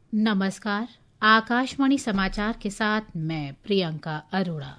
नमस्कार। आकाशवाणी समाचार के साथ मैं प्रियंका अरोड़ा।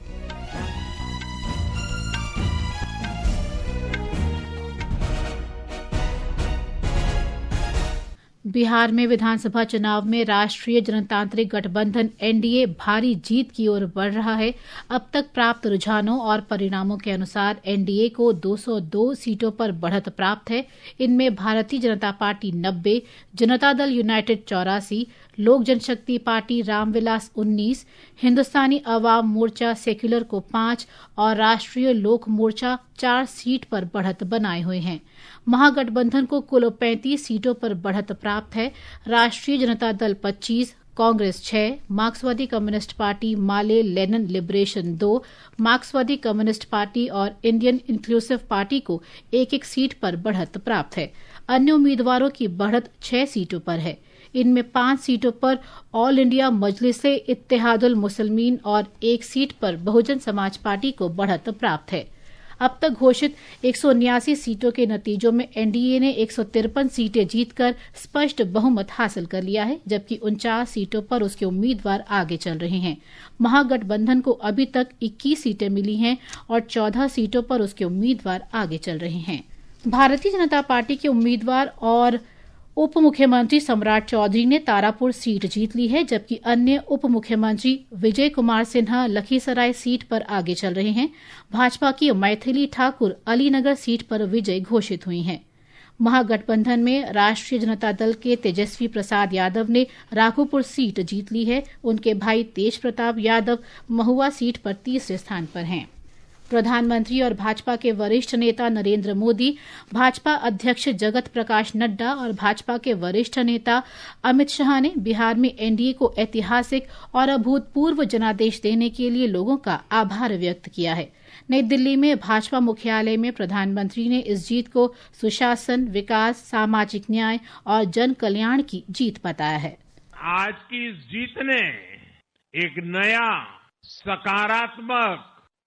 बिहार में विधानसभा चुनाव में राष्ट्रीय जनतांत्रिक गठबंधन एनडीए भारी जीत की ओर बढ़ रहा है। अब तक प्राप्त रुझानों और परिणामों के अनुसार एनडीए को 202 सीटों पर बढ़त प्राप्त है। इनमें भारतीय जनता पार्टी 90, जनता दल यूनाइटेड 84, लोक जनशक्ति पार्टी रामविलास 19, हिंदुस्तानी अवाम मोर्चा सेक्युलर को 5 और राष्ट्रीय लोक मोर्चा 4 सीट पर बढ़त बनाए हुए हैं। महागठबंधन को कुल 35 सीटों पर बढ़त प्राप्त है। राष्ट्रीय जनता दल 25, कांग्रेस 6, मार्क्सवादी कम्युनिस्ट पार्टी माले लेनिन लिबरेशन 2, मार्क्सवादी कम्युनिस्ट पार्टी और इंडियन इंक्लूसिव पार्टी को एक सीट पर बढ़त प्राप्त है। अन्य उम्मीदवारों की बढ़त 6 सीटों पर है। इनमें 5 सीटों पर ऑल इंडिया मजलिसे इत्तेहादुल मुस्लिमीन और 1 सीट पर बहुजन समाज पार्टी को बढ़त प्राप्त है। अब तक घोषित 179 सीटों के नतीजों में एनडीए ने 153 सीटें जीतकर स्पष्ट बहुमत हासिल कर लिया है, जबकि 49 सीटों पर उसके उम्मीदवार आगे चल रहे हैं। महागठबंधन को अभी तक 21 सीटें मिली हैं और 14 सीटों पर उसके उम्मीदवार आगे चल रहे हैं। भारतीय जनता पार्टी के उम्मीदवार और उप मुख्यमंत्री सम्राट चौधरी ने तारापुर सीट जीत ली है, जबकि अन्य उप मुख्यमंत्री विजय कुमार सिन्हा लखीसराय सीट पर आगे चल रहे हैं। भाजपा की मैथिली ठाकुर अलीनगर सीट पर विजय घोषित हुई हैं। महागठबंधन में राष्ट्रीय जनता दल के तेजस्वी प्रसाद यादव ने राघोपुर सीट जीत ली है। उनके भाई तेज प्रताप यादव महुआ सीट पर तीसरे स्थान पर हैं। प्रधानमंत्री और भाजपा के वरिष्ठ नेता नरेंद्र मोदी, भाजपा अध्यक्ष जगत प्रकाश नड्डा और भाजपा के वरिष्ठ नेता अमित शाह ने बिहार में एनडीए को ऐतिहासिक और अभूतपूर्व जनादेश देने के लिए लोगों का आभार व्यक्त किया है। नई दिल्ली में भाजपा मुख्यालय में प्रधानमंत्री ने इस जीत को सुशासन, विकास, सामाजिक न्याय और जन कल्याण की जीत बताया है। आज की इस जीत ने एक नया सकारात्मक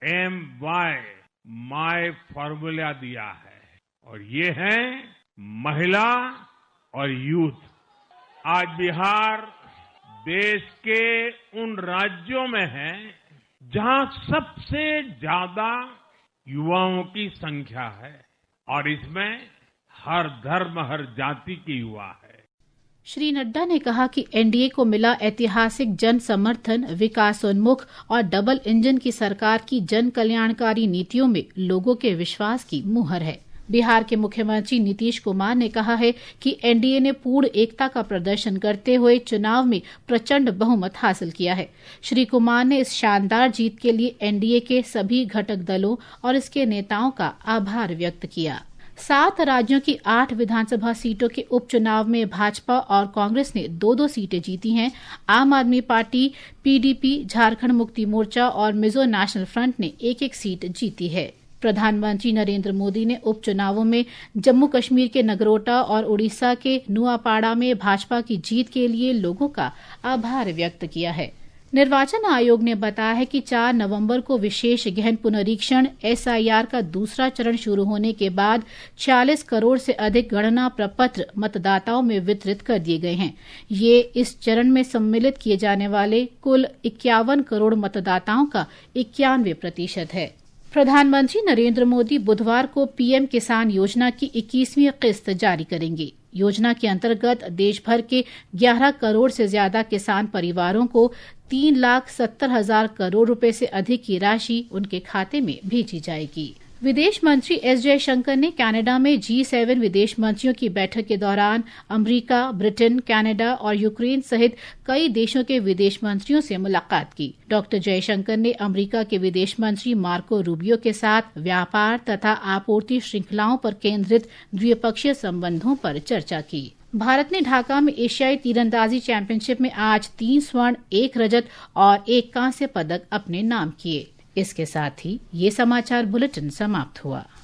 माय फॉर्मूला दिया है और ये है महिला और यूथ। आज बिहार देश के उन राज्यों में है जहां सबसे ज्यादा युवाओं की संख्या है और इसमें हर धर्म, हर जाति के युवा है। श्री नड्डा ने कहा कि एनडीए को मिला ऐतिहासिक जन समर्थन, विकासोन्मुख और डबल इंजन की सरकार की जन कल्याणकारी नीतियों में लोगों के विश्वास की मुहर है। बिहार के मुख्यमंत्री नीतीश कुमार ने कहा है कि एनडीए ने पूर्ण एकता का प्रदर्शन करते हुए चुनाव में प्रचंड बहुमत हासिल किया है। श्री कुमार ने इस शानदार जीत के लिए एनडीए के सभी घटक दलों और इसके नेताओं का आभार व्यक्त किया। 7 राज्यों की 8 विधानसभा सीटों के उपचुनाव में भाजपा और कांग्रेस ने 2-2 सीटें जीती हैं। आम आदमी पार्टी, पीडीपी, झारखंड मुक्ति मोर्चा और मिजो नेशनल फ्रंट ने 1-1 सीट जीती है। प्रधानमंत्री नरेंद्र मोदी ने उपचुनावों में जम्मू कश्मीर के नगरोटा और उड़ीसा के नुआपाड़ा में भाजपा की जीत के लिए लोगों का आभार व्यक्त किया है। निर्वाचन आयोग ने बताया है कि 4 नवंबर को विशेष गहन पुनरीक्षण एसआईआर का दूसरा चरण शुरू होने के बाद 46 करोड़ से अधिक गणना प्रपत्र मतदाताओं में वितरित कर दिए गए हैं। ये इस चरण में सम्मिलित किए जाने वाले कुल 51 करोड़ मतदाताओं का 91% है। प्रधानमंत्री नरेंद्र मोदी बुधवार को पीएम किसान योजना की 21वीं किस्त जारी करेंगे। योजना के अंतर्गत देश भर के 11 करोड़ से ज्यादा किसान परिवारों को 3,70,000 करोड़ रुपए से अधिक की राशि उनके खाते में भेजी जाएगी। विदेश मंत्री एस जयशंकर ने कनाडा में G7 विदेश मंत्रियों की बैठक के दौरान अमेरिका, ब्रिटेन, कनाडा और यूक्रेन सहित कई देशों के विदेश मंत्रियों से मुलाकात की। डॉक्टर जयशंकर ने अमेरिका के विदेश मंत्री मार्को रूबियो के साथ व्यापार तथा आपूर्ति श्रृंखलाओं पर केंद्रित द्विपक्षीय संबंधों पर चर्चा की। भारत ने ढाका में एशियाई तीरंदाजी चैंपियनशिप में आज 3 स्वर्ण, 1 रजत और 1 कांस्य पदक अपने नाम किए। इसके साथ ही ये समाचार बुलेटिन समाप्त हुआ।